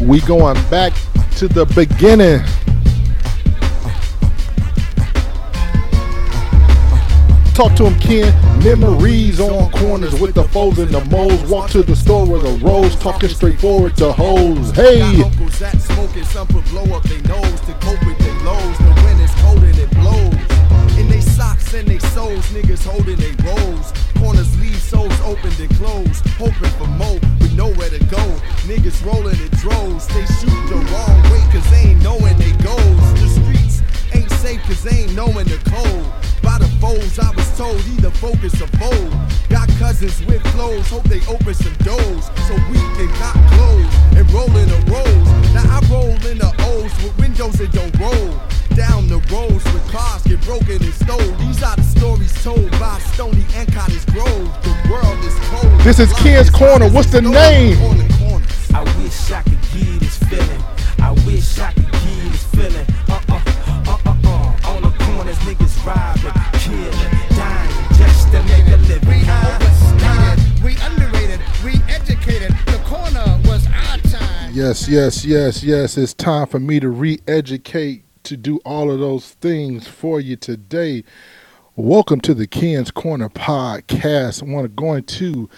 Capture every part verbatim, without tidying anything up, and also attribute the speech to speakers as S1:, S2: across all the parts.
S1: We going back to the beginning. Talk to him, Ken. Memories on corners with the foes and the moles. Walk to the store where the rose, talking straightforward to hoes. Hey.
S2: Got uncles that smoking, some put blow up their nose to cope with their lows. The wind is cold and it blows. In they socks and they soles, niggas holding they rolls. Corners leave souls opened and closed, hoping for more with nowhere to go. Niggas rolling in droves, they shoot the wrong way cause they ain't knowing they goes. The streets ain't safe cause they ain't knowing the code. By the foes I was told either focus or fold. Got cousins with flows, hope they open some doors so we can got clothes and roll in the rolls. Now I roll in the O's with windows that don't roll. Down the roads with cars get broken and stole. These are the stories told by Stony and Cottage Grove. The world is cold.
S1: This is Ken's Corner. What's the name?
S2: I wish I could get this feeling. I wish I could get this feeling. Uh uh uh uh uh. On the corners, niggas robbing, killing, dying just to make a living.
S3: We overstated, we underrated, we educated. The corner was our time.
S1: Yes, yes, yes, yes. It's time for me to re-educate, to do all of those things for you today. Welcome to the Ken's Corner podcast. I want to going to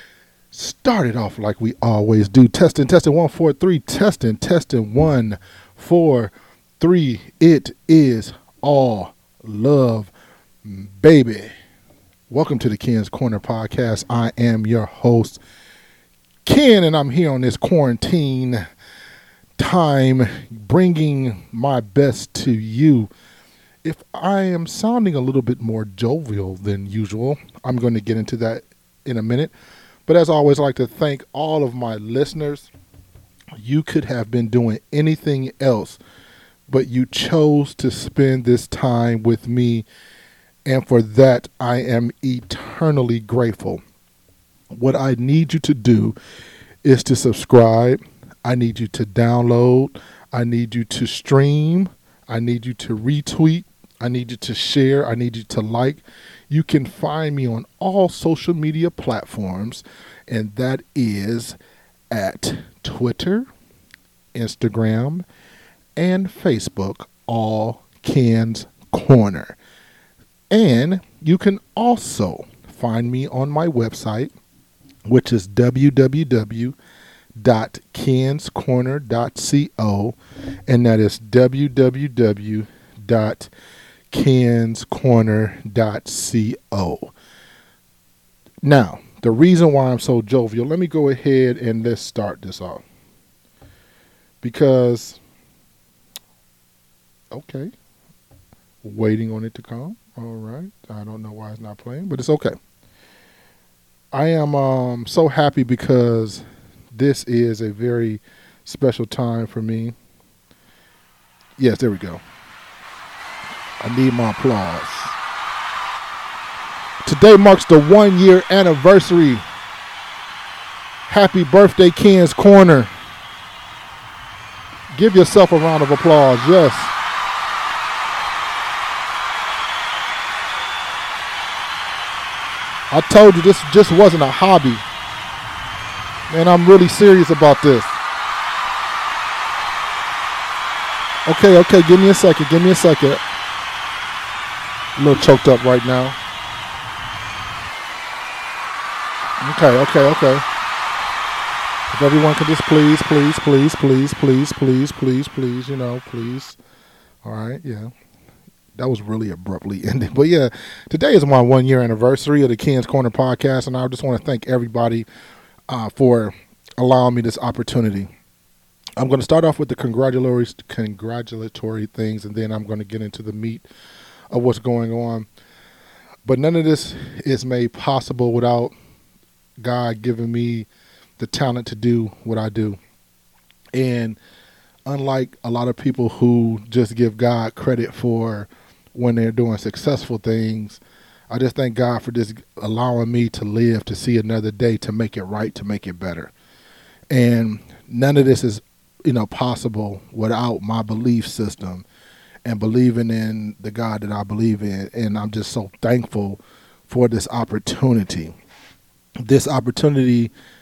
S1: start it off like we always do. Testing, testing, one, four, three, testing, testing, one, four, three. It is all love, baby. Welcome to the Ken's Corner podcast. I am your host, Ken, and I'm here on this quarantine time bringing my best to you. If I am sounding a little bit more jovial than usual, I'm going to get into that in a minute. But as always, I'd like to thank all of my listeners. You could have been doing anything else, but you chose to spend this time with me, and for that, I am eternally grateful. What I need you to do is to subscribe. I need you to download. I need you to stream. I need you to retweet. I need you to share. I need you to like. You can find me on all social media platforms, and that is at Twitter, Instagram, and Facebook, all Ken's Corner. And you can also find me on my website, which is w w w dot kens corner dot co, and that is w w w dot kens corner dot co. Now, the reason why I'm so jovial, let me go ahead and let's start this off. Because, okay, waiting on it to come. All right. I don't know why it's not playing, but it's okay. I am um, so happy because this is a very special time for me. Yes, there we go. I need my applause. Today marks the one year anniversary. Happy birthday, Ken's Corner. Give yourself a round of applause. Yes. I told you this just wasn't a hobby. Man, I'm really serious about this. Okay, okay, give me a second, give me a second. A little choked up right now. Okay, okay, okay. If everyone could just please, please, please, please, please, please, please, please, you know, please. All right, yeah. That was really abruptly ended. But yeah, today is my one year anniversary of the Ken's Corner podcast, and I just want to thank everybody uh, for allowing me this opportunity. I'm going to start off with the congratulatory, congratulatory things, and then I'm going to get into the meat of what's going on. But none of this is made possible without God giving me the talent to do what I do. And unlike a lot of people who just give God credit for when they're doing successful things, I just thank God for just allowing me to live, to see another day, to make it right, to make it better. And none of this is, you know, possible without my belief system and believing in the God that I believe in. And I'm just so thankful for this opportunity. This opportunity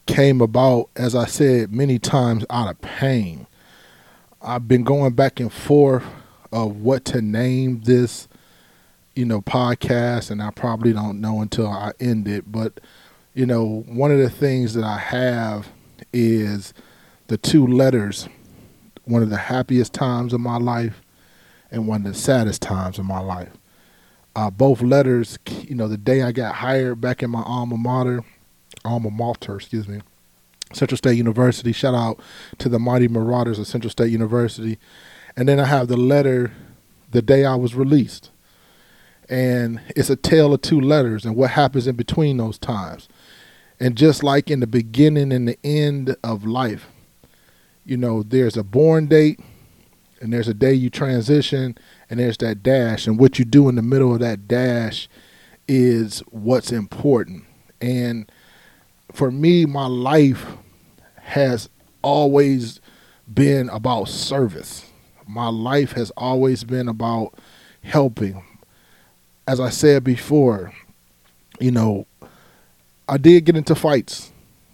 S1: came about, as I said many times, out of pain. I've been going back and forth of what to name this, you know, podcast, and I probably don't know until I end it. But, you know, one of the things that I have is the two letters, one of the happiest times of my life and one of the saddest times of my life. Uh, both letters, you know, the day I got hired back in my alma mater, alma mater, excuse me, Central State University. Shout out to the Mighty Marauders of Central State University. And then I have the letter the day I was released. And it's a tale of two letters and what happens in between those times. And just like in the beginning and the end of life, you know, there's a born date and there's a day you transition and there's that dash. And what you do in the middle of that dash is what's important. And for me, my life has always been about service. My life has always been about helping. As I said before, you know, I did get into fights.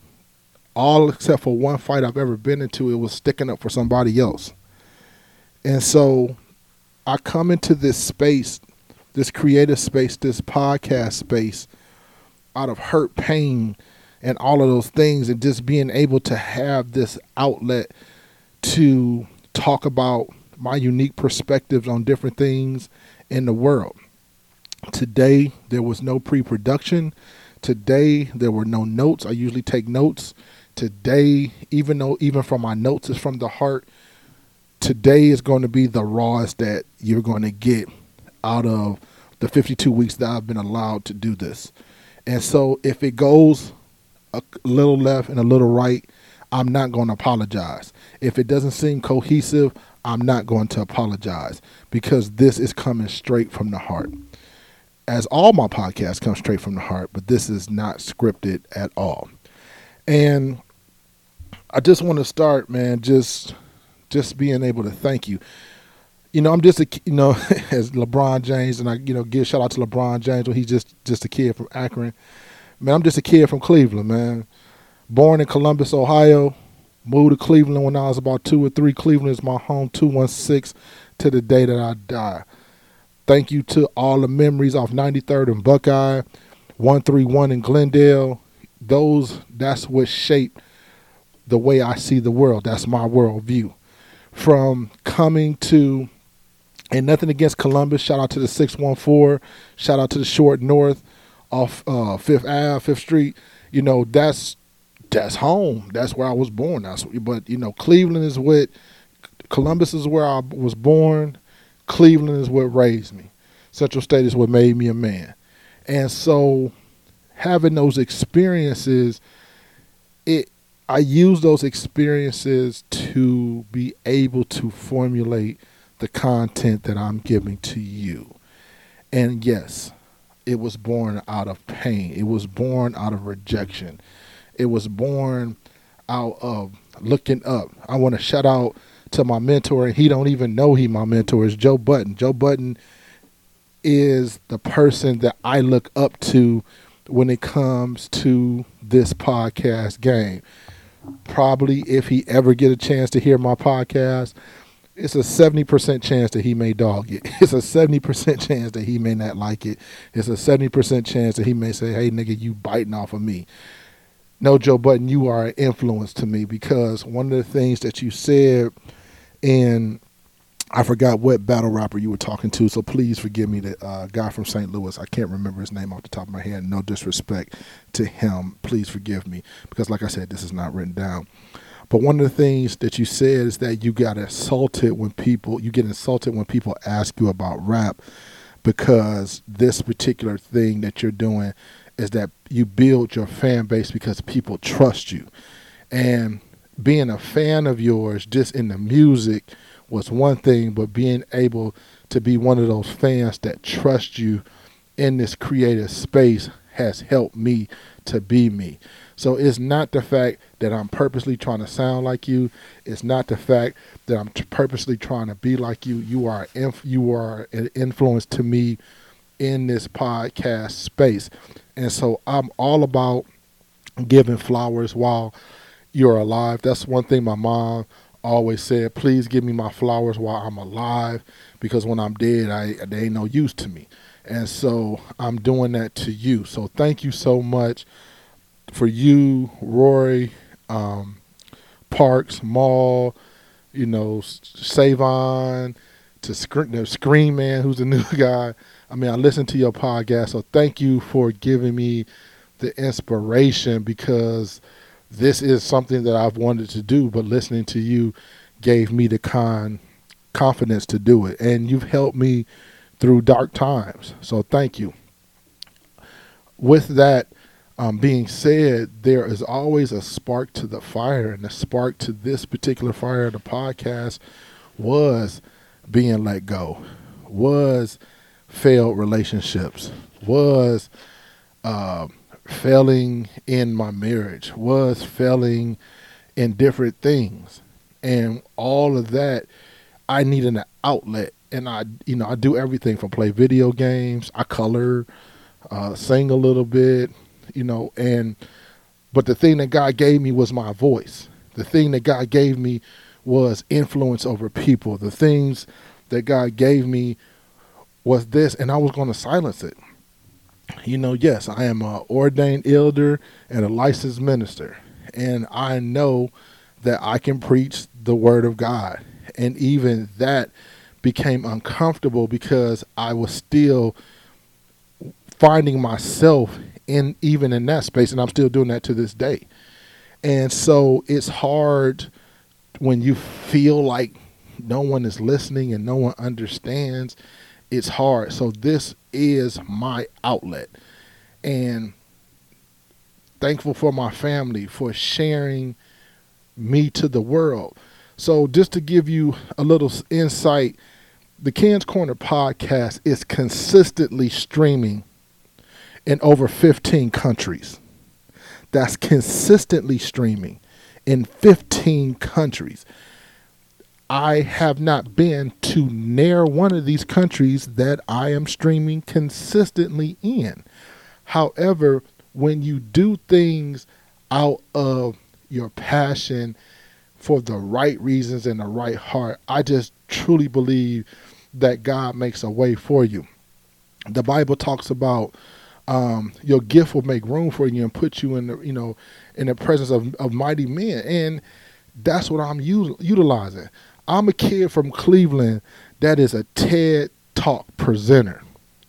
S1: All except for one fight I've ever been into, it was sticking up for somebody else. And so I come into this space, this creative space, this podcast space, out of hurt, pain, and all of those things, and just being able to have this outlet to talk about my unique perspectives on different things in the world. Today, there was no pre-production. Today, there were no notes. I usually take notes. Today, even though even from my notes is from the heart, today is going to be the rawest that you're going to get out of the fifty-two weeks that I've been allowed to do this. And so if it goes a little left and a little right, I'm not going to apologize. If it doesn't seem cohesive, I'm not going to apologize, because this is coming straight from the heart. As all my podcasts come straight from the heart, but this is not scripted at all. And I just want to start, man, just just being able to thank you. You know, I'm just a, you know, as LeBron James, and I, you know, give shout out to LeBron James when he's just, just a kid from Akron. Man, I'm just a kid from Cleveland, man. Born in Columbus, Ohio. Moved to Cleveland when I was about two or three. Cleveland is my home, two one six, to the day that I die. Thank you to all the memories off ninety-third and Buckeye, one thirty-one in Glendale. Those, that's what shaped the way I see the world. That's my worldview. From coming to, and nothing against Columbus, shout out to the six one four, shout out to the Short North off uh, Fifth Avenue, Fifth Street. You know, that's that's home. That's where I was born. That's but you know, Cleveland is what, Columbus is where I was born. Cleveland is what raised me. Central State is what made me a man. And so having those experiences, it I use those experiences to be able to formulate the content that I'm giving to you. And yes, it was born out of pain. It was born out of rejection. It was born out of looking up. I want to shout out to my mentor, and he don't even know he my mentor, is Joe Button. Joe Button is the person that I look up to when it comes to this podcast game. Probably if he ever get a chance to hear my podcast, it's a seventy percent chance that he may dog it. It's a seventy percent chance that he may not like it. It's a seventy percent chance that he may say, hey, nigga, you biting off of me. No, Joe Button, you are an influence to me, because one of the things that you said, and I forgot what battle rapper you were talking to, so please forgive me, the uh, guy from Saint Louis. I can't remember his name off the top of my head. No disrespect to him. Please forgive me, because like I said, this is not written down. But one of the things that you said is that you got insulted when people, you get insulted when people ask you about rap, because this particular thing that you're doing is that you build your fan base because people trust you. And being a fan of yours just in the music was one thing, but being able to be one of those fans that trust you in this creative space has helped me to be me. So it's not the fact that I'm purposely trying to sound like you. It's not the fact that I'm t- purposely trying to be like you. You are inf- you are an influence to me in this podcast space. And so I'm all about giving flowers while you're alive. That's one thing my mom always said, please give me my flowers while I'm alive, because when I'm dead, I they ain't no use to me. And so I'm doing that to you. So thank you so much for you, Rory, um, Parks, Maul, you know, Savon, to Scream, the Scream Man, who's the new guy. I mean, I listened to your podcast, so thank you for giving me the inspiration, because this is something that I've wanted to do, but listening to you gave me the con confidence to do it. And you've helped me through dark times. So thank you. With that um, being said, there is always a spark to the fire, and the spark to this particular fire of the podcast was being let go, was failed relationships, was uh, failing in my marriage, was failing in different things. And all of that, I needed an outlet. And I, you know, I do everything from play video games, I color, uh, sing a little bit, you know, and, but the thing that God gave me was my voice. The thing that God gave me was influence over people. The things that God gave me was this, and I was going to silence it. You know, yes, I am an ordained elder and a licensed minister, and I know that I can preach the word of God. And even that became uncomfortable because I was still finding myself in even in that space, and I'm still doing that to this day. And so it's hard when you feel like no one is listening and no one understands. It's hard. So this is my outlet, and thankful for my family for sharing me to the world. So just to give you a little insight, the Ken's Corner podcast is consistently streaming in over fifteen countries. That's consistently streaming in fifteen countries. I have not been to near one of these countries that I am streaming consistently in. However, when you do things out of your passion for the right reasons and the right heart, I just truly believe that God makes a way for you. The Bible talks about um, your gift will make room for you and put you in the, you know, in the presence of, of mighty men. And that's what I'm u- utilizing. I'm a kid from Cleveland that is a TED Talk presenter.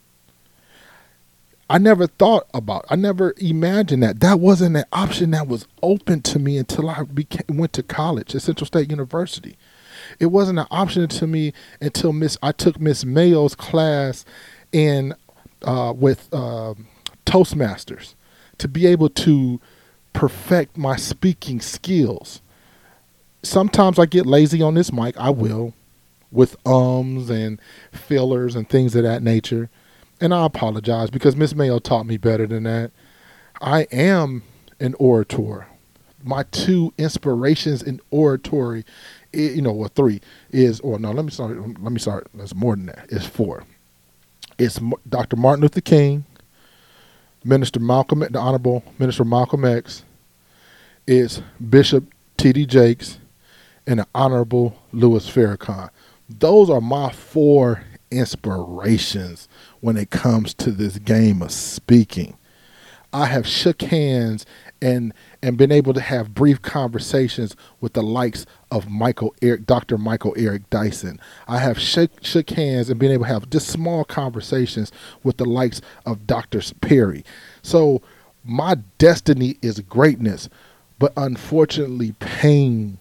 S1: I never thought about, I never imagined that. That wasn't an option that was open to me until I became, went to college at Central State University. It wasn't an option to me until Miss I took Miss Mayo's class in uh, with uh, Toastmasters to be able to perfect my speaking skills. Sometimes I get lazy on this mic. I will, with ums and fillers and things of that nature. And I apologize because Miss Mayo taught me better than that. I am an orator. My two inspirations in oratory, you know, or three is, or no, let me start. Let me start. There's more than that. It's four. It's Doctor Martin Luther King, Minister Malcolm, the Honorable Minister Malcolm X. It's Bishop T D Jakes, and the Honorable Louis Farrakhan. Those are my four inspirations when it comes to this game of speaking. I have shook hands and and been able to have brief conversations with the likes of Michael Eric, Doctor Michael Eric Dyson. I have shook, shook hands and been able to have just small conversations with the likes of Doctor Perry. So my destiny is greatness, but unfortunately pain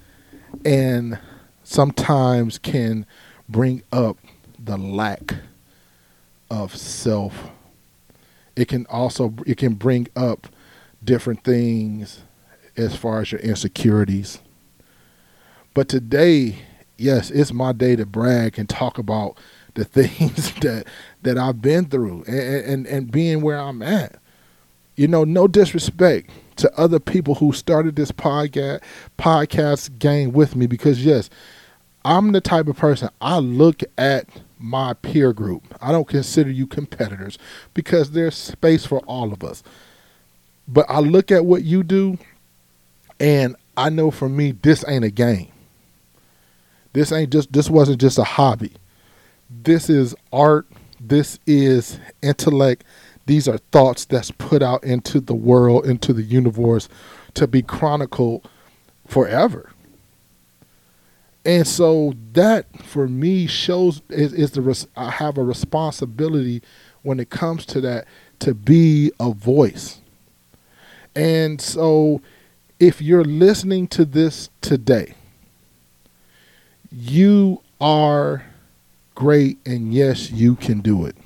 S1: and sometimes can bring up the lack of self. It can also, it can bring up different things as far as your insecurities. But today, yes, it's my day to brag and talk about the things that that I've been through and, and, and being where I'm at. You know, no disrespect to other people who started this podcast podcast game with me, because yes, I'm the type of person, I look at my peer group. I don't consider you competitors because there's space for all of us. But I look at what you do, and I know for me, this ain't a game. This ain't just, this wasn't just a hobby. This is art. This is intellect. These are thoughts that's put out into the world, into the universe, to be chronicled forever. And so that, for me, shows is, is the res- I have a responsibility when it comes to that, to be a voice. And so if you're listening to this today, you are great, and yes, you can do it.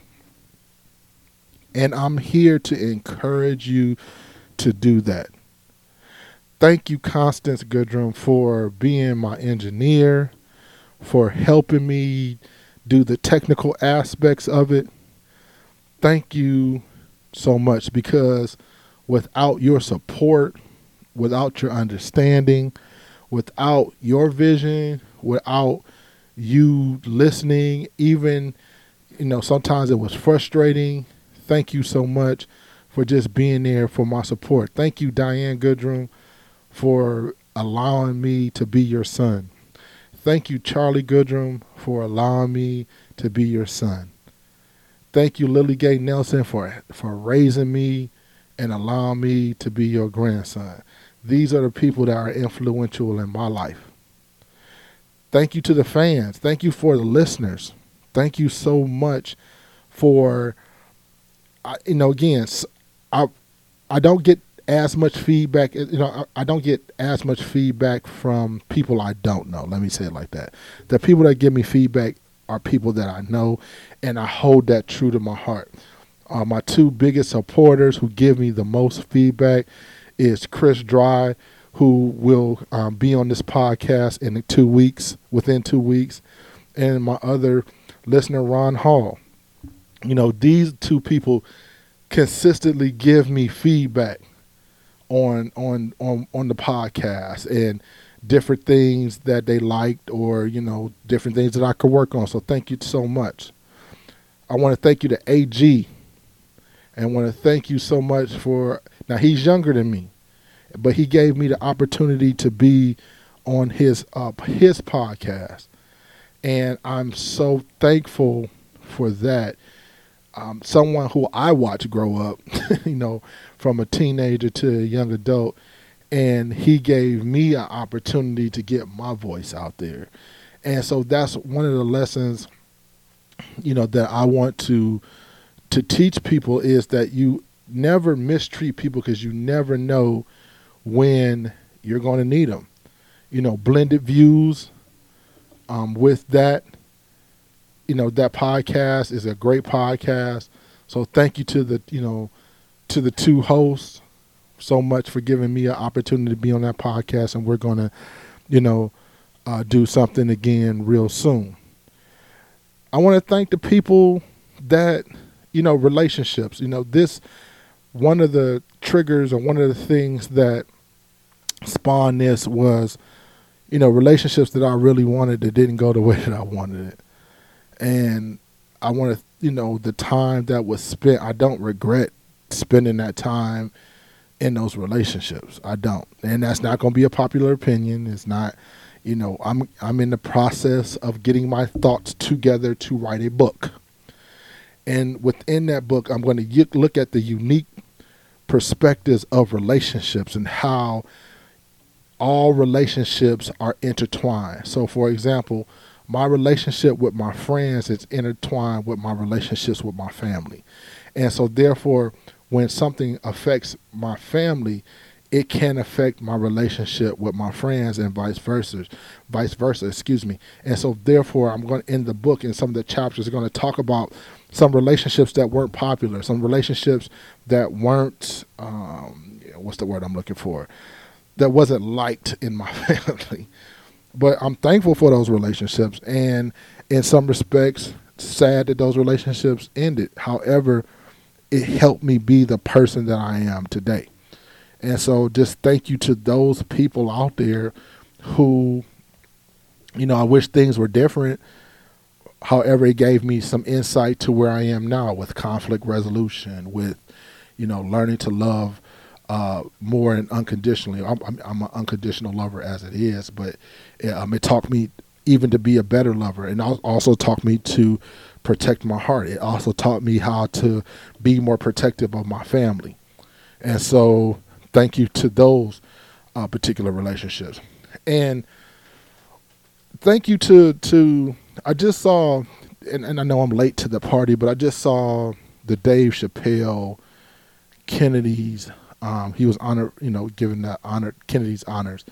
S1: And I'm here to encourage you to do that. Thank you, Constance Goodrum, for being my engineer, for helping me do the technical aspects of it. Thank you so much, because without your support, without your understanding, without your vision, without you listening, even, you know, sometimes it was frustrating. Thank you so much for just being there for my support. Thank you, Diane Goodrum, for allowing me to be your son. Thank you, Charlie Goodrum, for allowing me to be your son. Thank you, Lily Gay Nelson, for, for raising me and allowing me to be your grandson. These are the people that are influential in my life. Thank you to the fans. Thank you for the listeners. Thank you so much for, I, you know, again, I I don't get as much feedback. You know, I, I don't get as much feedback from people I don't know. Let me say it like that. The people that give me feedback are people that I know, and I hold that true to my heart. Uh, my two biggest supporters who give me the most feedback is Chris Dry, who will um, be on this podcast in two weeks, within two weeks, and my other listener, Ron Hall. You know, these two people consistently give me feedback on on on on the podcast and different things that they liked, or, you know, different things that I could work on. So thank you so much. I want to thank you to A G, and I want to thank you so much for, now he's younger than me, but he gave me the opportunity to be on his uh, his podcast, and I'm so thankful for that. Um, someone who I watched grow up, you know, from a teenager to a young adult, and he gave me an opportunity to get my voice out there. And so that's one of the lessons, you know, that I want to to teach people, is that you never mistreat people, because you never know when you're going to need them. You know, Blended Views, um, with that, you know, that podcast is a great podcast. So thank you to the, you know, to the two hosts so much for giving me an opportunity to be on that podcast. And we're going to, you know, uh, do something again real soon. I want to thank the people that, you know, relationships, you know, this, one of the triggers or one of the things that spawned this was, you know, relationships that I really wanted that didn't go the way that I wanted it. And I want to, you know, the time that was spent, I don't regret spending that time in those relationships. I don't. And that's not going to be a popular opinion. It's not, you know, I'm I'm in the process of getting my thoughts together to write a book. And within that book, I'm going to look at the unique perspectives of relationships and how all relationships are intertwined. So, for example, my relationship with my friends is intertwined with my relationships with my family. And so, therefore, when something affects my family, it can affect my relationship with my friends, and vice versa, vice versa, excuse me. And so, therefore, I'm going to end the book, and some of the chapters are going to talk about some relationships that weren't popular, some relationships that weren't, um, what's the word I'm looking for, that wasn't liked in my family. But I'm thankful for those relationships, and in some respects, sad that those relationships ended. However, it helped me be the person that I am today. And so just thank you to those people out there who, you know, I wish things were different. However, it gave me some insight to where I am now with conflict resolution, with, you know, learning to love uh, more and unconditionally. I'm, I'm, I'm an unconditional lover as it is, but um, it taught me even to be a better lover, and also taught me to protect my heart. It also taught me how to be more protective of my family. And so thank you to those uh, particular relationships. And thank you to, to I just saw, and, and I know I'm late to the party, but I just saw the Dave Chappelle Kennedy's, um, he was honored, you know, given the honor, Kennedy's honors,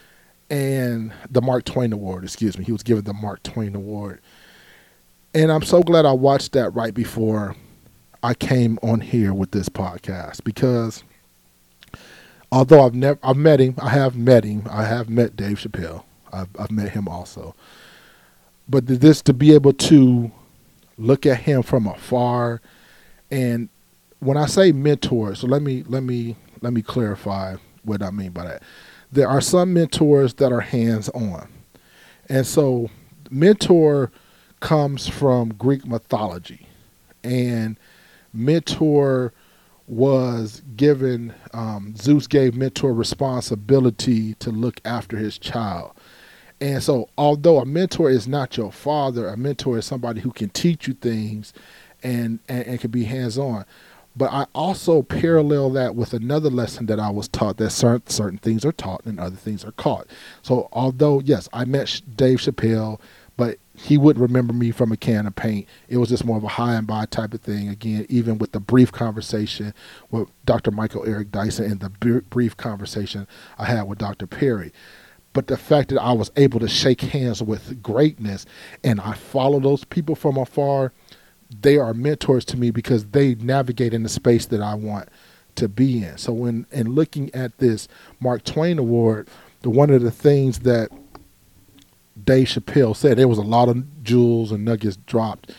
S1: and the Mark Twain Award, excuse me. He was given the Mark Twain Award. And I'm so glad I watched that right before I came on here with this podcast, because although I've never, I've met him, I have met him, I have met Dave Chappelle. I've, I've met him also. But this, to be able to look at him from afar, and when I say mentor, so let me, let me, let me clarify what I mean by that. There are some mentors that are hands-on. And so mentor comes from Greek mythology, and mentor was given, um, Zeus gave mentor responsibility to look after his child. And so although a mentor is not your father, a mentor is somebody who can teach you things and, and, and can be hands-on. But I also parallel that with another lesson that I was taught, that certain, certain things are taught and other things are caught. So although, yes, I met Dave Chappelle, but he wouldn't remember me from a can of paint. It was just more of a high and by type of thing. Again, even with the brief conversation with Doctor Michael Eric Dyson and the b- brief conversation I had with Doctor Perry. But the fact that I was able to shake hands with greatness and I follow those people from afar, they are mentors to me because they navigate in the space that I want to be in. So when in looking at this Mark Twain Award, the one of the things that Dave Chappelle said, there was a lot of jewels and nuggets dropped.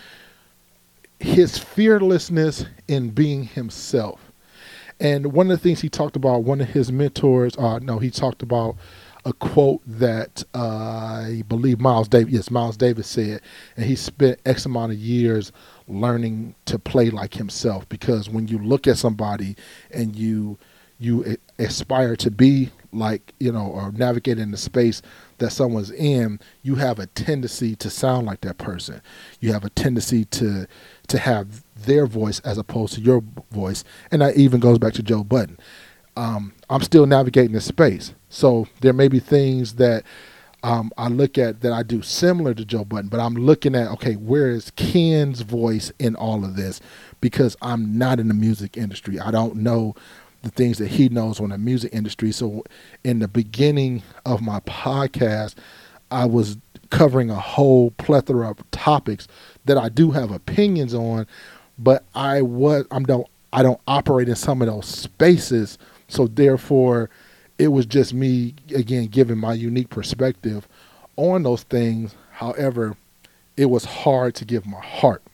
S1: His fearlessness in being himself. And one of the things he talked about, one of his mentors, uh, no, he talked about a quote that uh, I believe Miles Davis, yes, Miles Davis said, and he spent X amount of years learning to play like himself, because when you look at somebody and you you aspire to be like, you know, or navigate in the space that someone's in, you have a tendency to sound like that person. You have a tendency to to have their voice as opposed to your voice. And that even goes back to Joe Budden. Um, I'm still navigating this space. So there may be things that um, I look at that I do similar to Joe Budden, but I'm looking at, okay, where is Ken's voice in all of this? Because I'm not in the music industry. I don't know the things that he knows on the music industry. So in the beginning of my podcast, I was covering a whole plethora of topics that I do have opinions on, but I was I don't I don't operate in some of those spaces. So therefore, it was just me, again, giving my unique perspective on those things. However, it was hard to give my heart.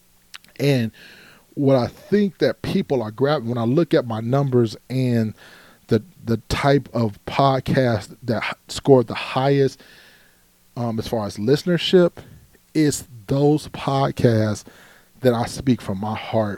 S1: And what I think that people are grabbing, when I look at my numbers and the the type of podcast that scored the highest um, as far as listenership, is those podcasts that I speak from my heart,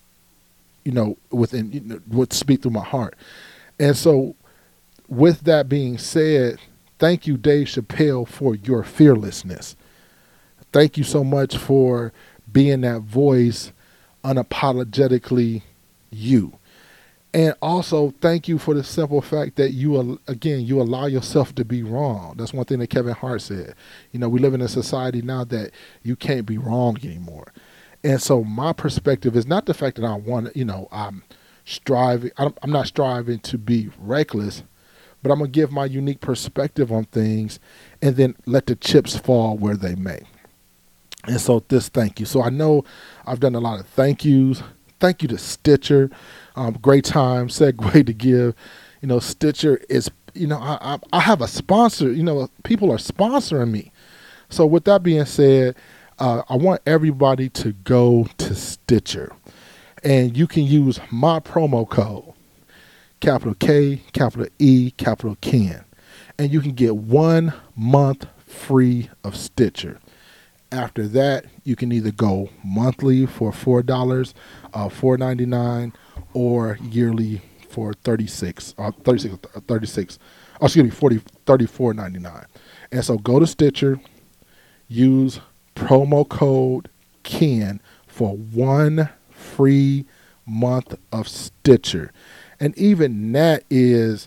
S1: you know, within, you know, would speak through my heart. And so with that being said, thank you, Dave Chappelle, for your fearlessness. Thank you so much for being that voice, unapologetically you. And also thank you for the simple fact that you, again, you allow yourself to be wrong. That's one thing that Kevin Hart said. You know, we live in a society now that you can't be wrong anymore. And so my perspective is not the fact that I want to, you know, I'm striving, I'm not striving to be reckless, but I'm going to give my unique perspective on things and then let the chips fall where they may. And so this thank you. So I know I've done a lot of thank yous. Thank you to Stitcher. Um, great time, segue to give. You know, Stitcher is, you know, I, I, I have a sponsor. You know, people are sponsoring me. So with that being said, uh, I want everybody to go to Stitcher. And you can use my promo code, capital K, capital E, capital Ken. And you can get one month free of Stitcher. After that, you can either go monthly for four dollars, uh, four ninety-nine, or yearly for thirty-six, uh, thirty-six, thirty-six, oh, excuse me, forty, thirty-four ninety-nine. And so go to Stitcher, use promo code Ken for one free month of Stitcher. And even that is,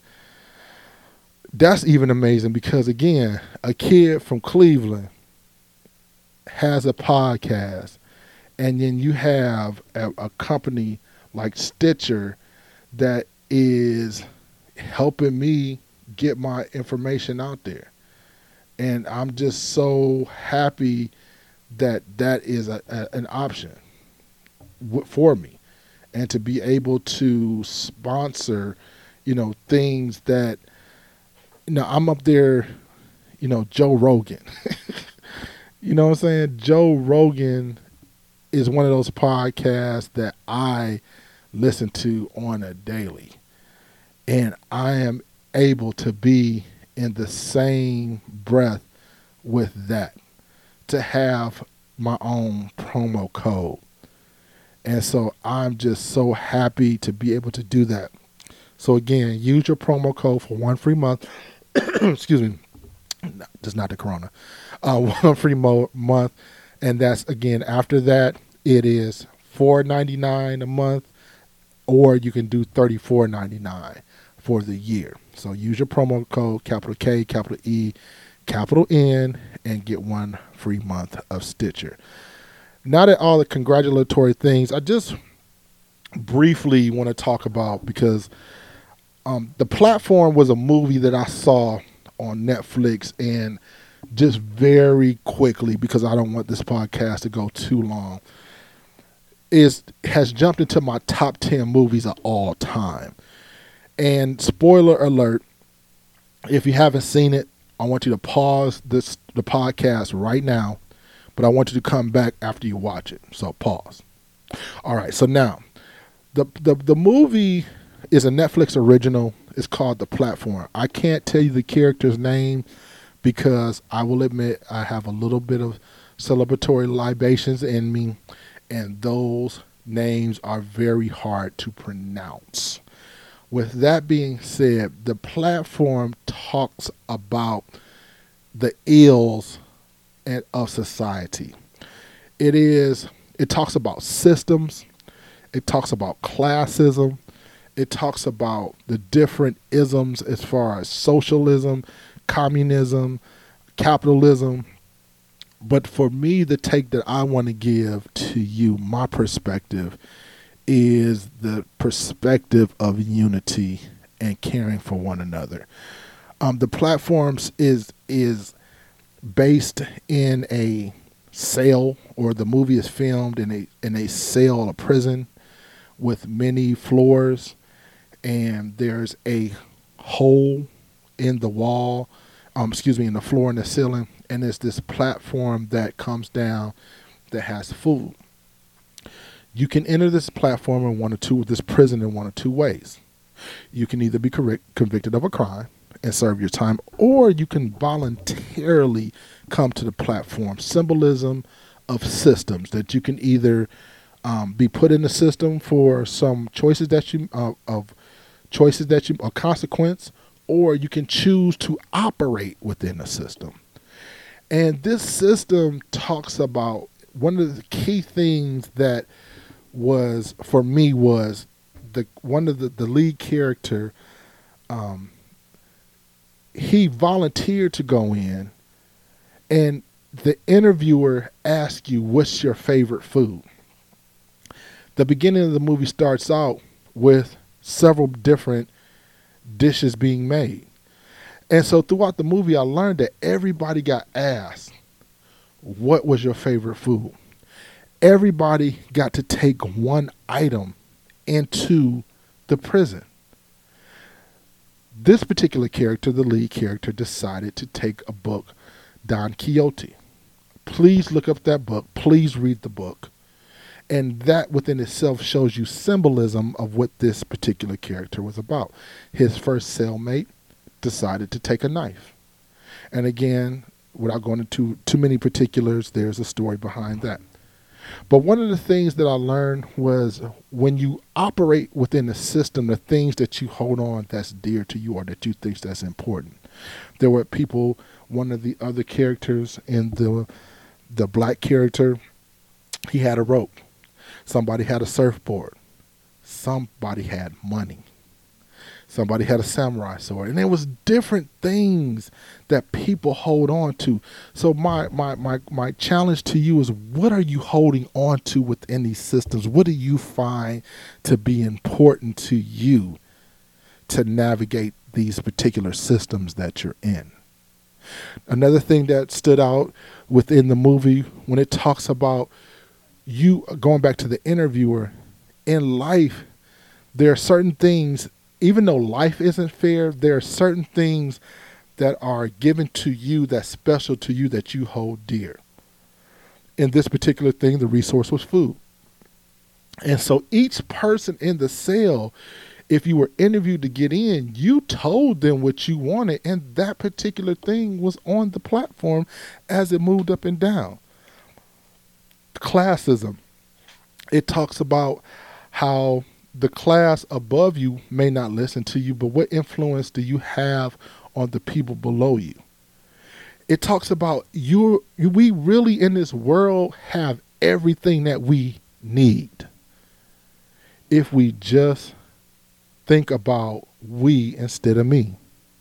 S1: that's even amazing because, again, a kid from Cleveland has a podcast, and then you have a, a company like Stitcher that is helping me get my information out there. And I'm just so happy that that is a, a, an option w- for me. And to be able to sponsor, you know, things that, you know, I'm up there, you know, Joe Rogan. You know what I'm saying? Joe Rogan is one of those podcasts that I listen to on a daily. And I am able to be in the same breath with that, to have my own promo code. And so I'm just so happy to be able to do that. So again, use your promo code for one free month. Excuse me. No, just not the corona. Uh, one free mo- month. And that's, again, after that, it is four ninety-nine a month, or you can do thirty-four ninety-nine for the year. So use your promo code, capital K, capital E, capital N, and get one free month of Stitcher. Now that all the congratulatory things, I just briefly want to talk about, because um, The Platform was a movie that I saw on Netflix, and just very quickly, because I don't want this podcast to go too long, is has jumped into my top ten movies of all time. And spoiler alert, if you haven't seen it, I want you to pause this the podcast right now, but I want you to come back after you watch it. So pause. All right, so now, the the, the movie is a Netflix original. It's called The Platform. I can't tell you the character's name because I will admit I have a little bit of celebratory libations in me, and those names are very hard to pronounce. With that being said, The Platform talks about the ills of society. It is. It talks about systems. It talks about classism. It talks about the different isms as far as socialism, communism, capitalism. But for me, the take that I want to give to you, my perspective, is the perspective of unity and caring for one another. Um, the Platforms is is based in a cell, or the movie is filmed in a in a cell, a prison with many floors, and there's a hole in the wall, um, excuse me, in the floor and the ceiling, and there's this platform that comes down that has food. You can enter this platform in one or two, this prison in one or two ways. You can either be correct, convicted of a crime and serve your time, or you can voluntarily come to the platform. Symbolism of systems, that you can either um, be put in the system for some choices that you uh, of choices that you a consequence, or you can choose to operate within the system. And this system talks about, one of the key things that was for me was the one of the, the lead character, um, he volunteered to go in, and the interviewer asks you, what's your favorite food? The beginning of the movie starts out with several different dishes being made. And so throughout the movie, I learned that everybody got asked, what was your favorite food? Everybody got to take one item into the prison. This particular character, the lead character, decided to take a book, Don Quixote. Please look up that book. Please read the book. And that within itself shows you symbolism of what this particular character was about. His first cellmate decided to take a knife. And again, without going into too many particulars, there's a story behind that. But one of the things that I learned was when you operate within the system, the things that you hold on that's dear to you or that you think that's important. There were people, one of the other characters in the the black character, he had a rope. Somebody had a surfboard. Somebody had money. Somebody had a samurai sword. And there was different things that people hold on to. So my, my, my, my challenge to you is, what are you holding on to within these systems? What do you find to be important to you to navigate these particular systems that you're in? Another thing that stood out within the movie, when it talks about you going back to the interviewer, in life, there are certain things, even though life isn't fair, there are certain things that are given to you that's special to you that you hold dear. In this particular thing, the resource was food. And so each person in the cell, if you were interviewed to get in, you told them what you wanted, and that particular thing was on the platform as it moved up and down. Classism. It talks about how the class above you may not listen to you, but what influence do you have on the people below you? It talks about you. We really in this world have everything that we need if we just think about we instead of me.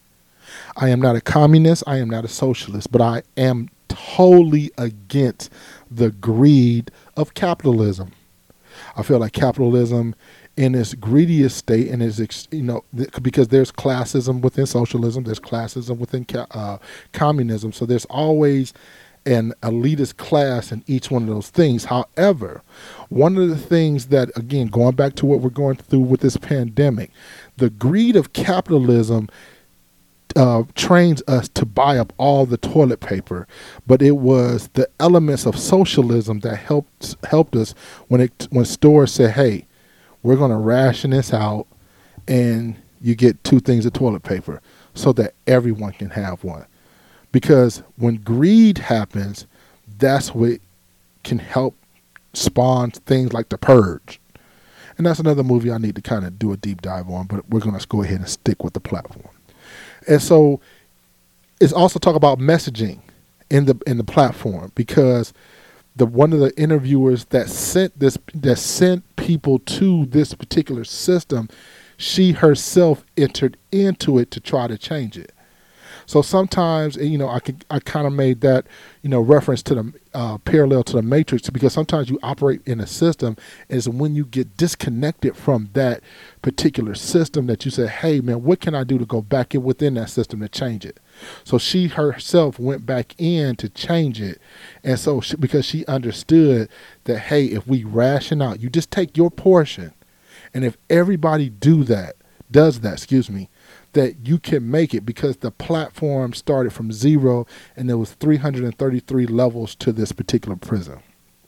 S1: I am not a communist. I am not a socialist, but I am totally against the greed of capitalism. I feel like capitalism in its greediest state, and is, you know, because there's classism within socialism, there's classism within uh, communism. So there's always an elitist class in each one of those things. However, one of the things that, again, going back to what we're going through with this pandemic, the greed of capitalism Uh, trains us to buy up all the toilet paper, but it was the elements of socialism that helped helped us when it when stores said, "Hey, we're going to ration this out, and you get two things of toilet paper, so that everyone can have one." Because when greed happens, that's what can help spawn things like The Purge, and that's another movie I need to kind of do a deep dive on. But we're going to go ahead and stick with the platform. And so it's also talk about messaging in the in the platform, because the one of the interviewers that sent this that sent people to this particular system, she herself entered into it to try to change it. So sometimes, you know, I could, I kind of made that, you know, reference to the uh, parallel to the Matrix, because sometimes you operate in a system, is when you get disconnected from that particular system that you say, hey, man, what can I do to go back in within that system to change it? So she herself went back in to change it. And so she, because she understood that, hey, if we ration out, you just take your portion. And if everybody do that, does that, excuse me, that you can make it, because the platform started from zero and there was three hundred thirty-three levels to this particular prison.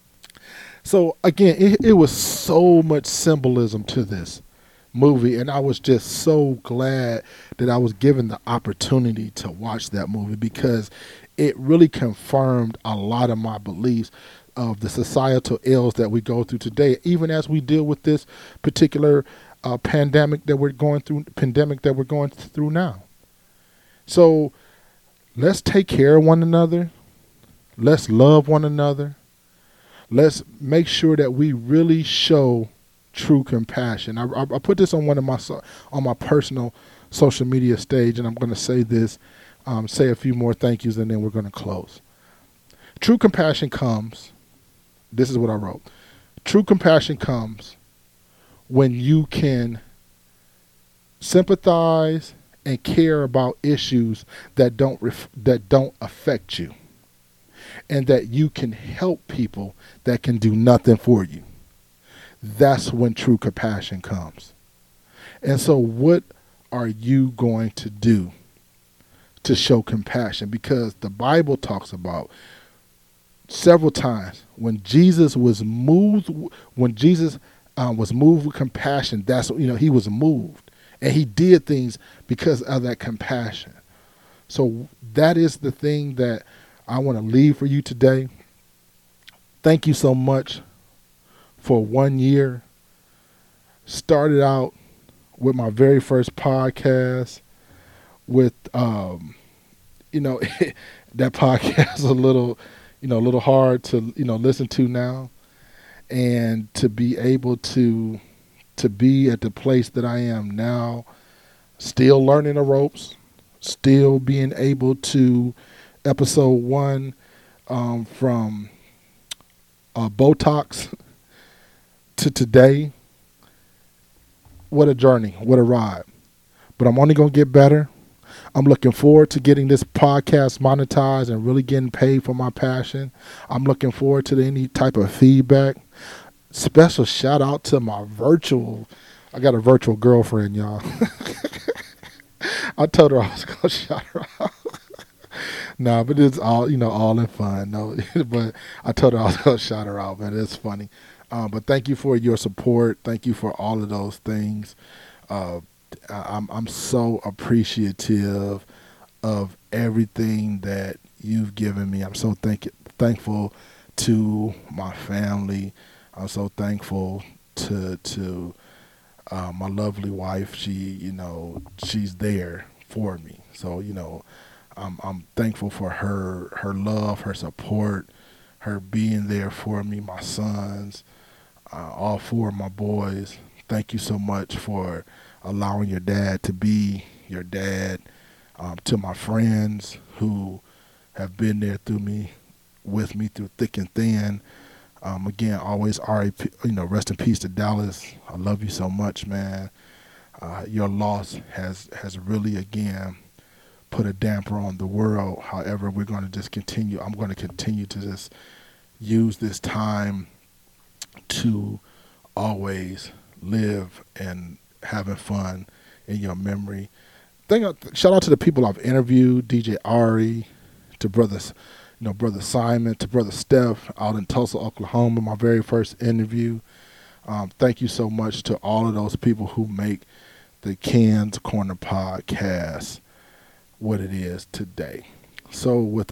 S1: So again, it, it was so much symbolism to this movie, and I was just so glad that I was given the opportunity to watch that movie, because it really confirmed a lot of my beliefs of the societal ills that we go through today, even as we deal with this particular Uh, pandemic that we're going through, pandemic that we're going through now. So let's take care of one another. Let's love one another. Let's make sure that we really show true compassion. I, I, I put this on one of my on my personal social media stage, and I'm going to say this, um, say a few more thank yous, and then we're going to close. True compassion comes. This is what I wrote. True compassion comes when you can sympathize and care about issues that don't ref- that don't affect you, and that you can help people that can do nothing for you. That's when true compassion comes. And so what are you going to do to show compassion? Because the Bible talks about several times when Jesus was moved, when Jesus Um, was moved with compassion. That's, you know, he was moved, and he did things because of that compassion. So that is the thing that I want to leave for you today. thank you so much for one year. Started out with my very first podcast with, um, you know, that podcast is a little, you know, a little hard to, you know, listen to now. And to be able to, to be at the place that I am now, still learning the ropes, still being able to, episode one, um, from uh, Botox to today. What a journey, what a ride. But I'm only going to get better. I'm looking forward to getting this podcast monetized and really getting paid for my passion. I'm looking forward to any type of feedback. Special shout out to my virtual, I got a virtual girlfriend, y'all. I told her I was going to shout her out. No, but it's all, you know, all in fun. No, but I told her I was going to shout her out, man. It's funny. Um, but thank you for your support. Thank you for all of those things. Uh, I'm I'm so appreciative of everything that you've given me. I'm so thank thankful to my family. I'm so thankful to to uh, my lovely wife. She, you know, she's there for me. So, you know, I'm I'm thankful for her her love, her support, her being there for me. My sons, uh, all four of my boys. Thank you so much for allowing your dad to be your dad. Um, to my friends who have been there through me, with me through thick and thin. Um, again, always R I P, you know, rest in peace to Dallas. I love you so much, man. Uh, your loss has, has really, again, put a damper on the world. However, we're going to just continue. I'm going to continue to just use this time to always live and having fun in your memory. Thank, shout out to the people I've interviewed, D J Ari, to brothers, you know, brother Simon, to brother Steph out in Tulsa, Oklahoma, my very first interview. Um, thank you so much to all of those people who make the Ken's Corner podcast what it is today. So with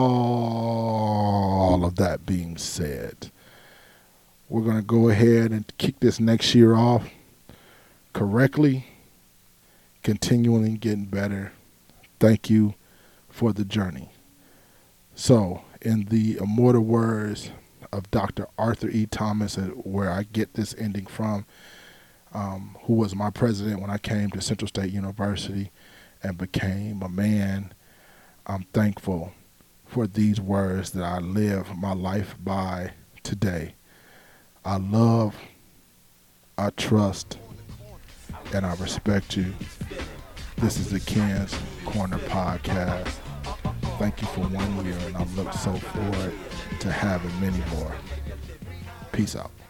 S1: all of that being said, we're going to go ahead and kick this next year off correctly, continually getting better. Thank you for the journey. So, in the immortal words of Doctor Arthur E. Thomas, where I get this ending from, um, who was my president when I came to Central State University and became a man, I'm thankful for these words that I live my life by today. I love, I trust, and I respect you. This is the Ken's Corner podcast. Thank you for one year, and I look so forward to having many more. Peace out.